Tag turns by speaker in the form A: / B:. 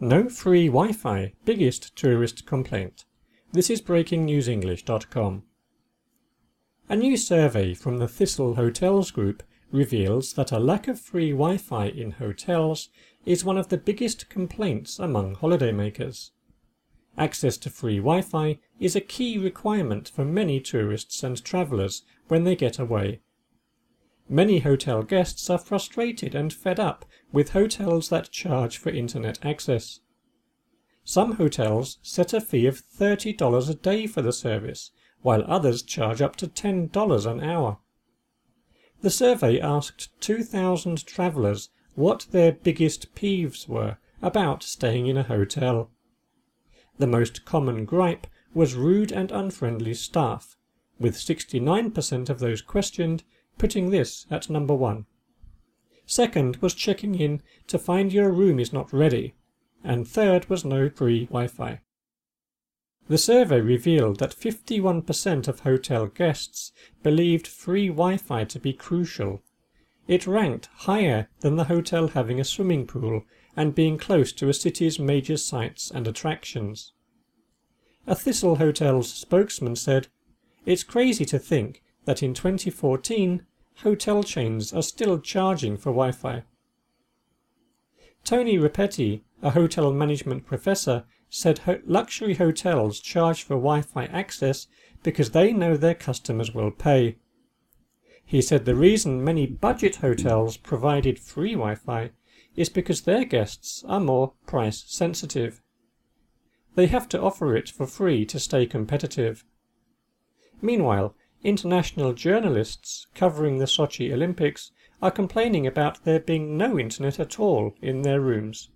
A: No free Wi-Fi, biggest tourist complaint. This is breakingnewsenglish.com. A new survey from the Thistle Hotels Group reveals that a lack of free Wi-Fi in hotels is one of the biggest complaints among holidaymakers. Access to free Wi-Fi is a key requirement for many tourists and travellers when they get away. Many hotel guests are frustrated and fed up with hotels that charge for internet access. Some hotels set a fee of $30 a day for the service, while others charge up to $10 an hour. The survey asked 2,000 travellers what their biggest peeves were about staying in a hotel. The most common gripe was rude and unfriendly staff, with 69% of those questioned putting this at number 1. Second was checking in to find your room is not ready, and third was no free Wi-Fi. The survey revealed that 51% of hotel guests believed free Wi-Fi to be crucial. It ranked higher than the hotel having a swimming pool and being close to a city's major sites and attractions. A Thistle Hotels spokesman said, "It's crazy to think that in 2014, hotel chains are still charging for Wi-Fi." Tony Repetti, a hotel management professor, said luxury hotels charge for Wi-Fi access because they know their customers will pay. He said the reason many budget hotels provided free Wi-Fi is because their guests are more price sensitive. They have to offer it for free to stay competitive. Meanwhile, international journalists covering the Sochi Olympics are complaining about there being no internet at all in their rooms.